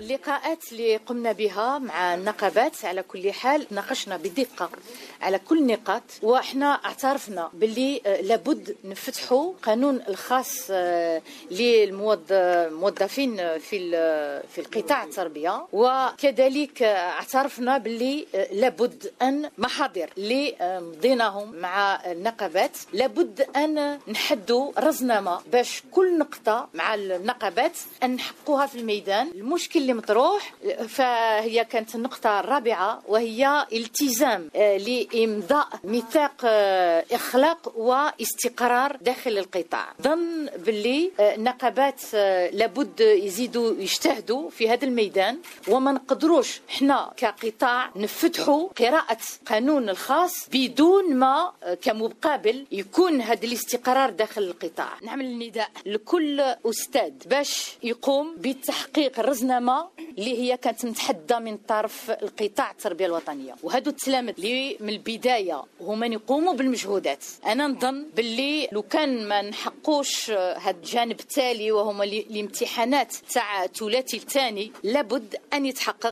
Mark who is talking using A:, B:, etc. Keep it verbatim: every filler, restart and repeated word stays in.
A: اللقاءات اللي قمنا بها مع النقابات على كل حال ناقشنا بدقة على كل النقاط، وإحنا اعترفنا باللي لابد نفتحوا قانون الخاص للموظفين في في القطاع التربية، وكذلك اعترفنا باللي لابد أن محاضر اللي مضيناهم مع النقابات لابد أن نحدوا رزنامة باش كل نقطة مع النقابات أن نحققوها في الميدان. المشكل اللي مطروح فهي كانت النقطة الرابعة، وهي التزام لإمضاء ميثاق إخلاق واستقرار داخل القطاع. ظن باللي النقابات لابد يزيدوا يجتهدوا في هذا الميدان، وما نقدروش احنا كقطاع نفتحوا قراءة قانون الخاص بدون ما كمقابل يكون هذا الاستقرار داخل القطاع. نعمل النداء لكل أستاذ باش يقوم بتحقيق الرزنامة اللي هي كانت متحدة من طرف القطاع التربية الوطنية، وهذو التلامذ اللي من البداية هما يقوموا بالمجهودات. أنا نظن باللي لو كان ما نحقوش هذا الجانب التالي وهما الامتحانات تاع ثلاثي الثاني لابد أن يتحقق